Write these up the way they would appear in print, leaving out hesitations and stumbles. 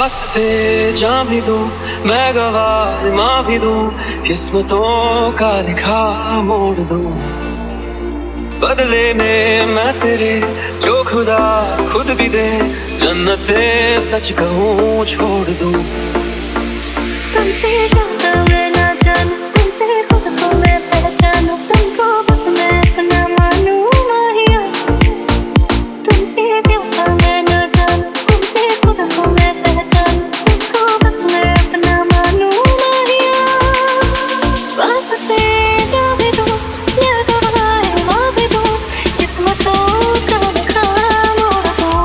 वास्ते जान भी दूं, मैं गवाह माँ भी दूं, किस्मतों का लिखा मोड़ दूं। बदले में मैं तेरे जो खुदा खुद भी दे, जन्नते सच कहूँ छोड़ दूं। तुमसे ज्यादा मैं ना जानूं, तुमसे खुद को मैं पहचानूं, तुमको बस मैं अपना मानूं माहिया। तुमसे ज्यादा मैं ना जानूं, तुमसे खुद को मैं पहचानूं, तुमको बस मैं अपना मानूं माहिया। वास्ते जा भी दूं, मैं गवाह माँ भी दूं, किस्मतों का लिखा मोड़ दूं।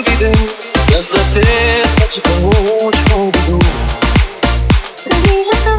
जन्नते सच कहूँ छोड़ दूं।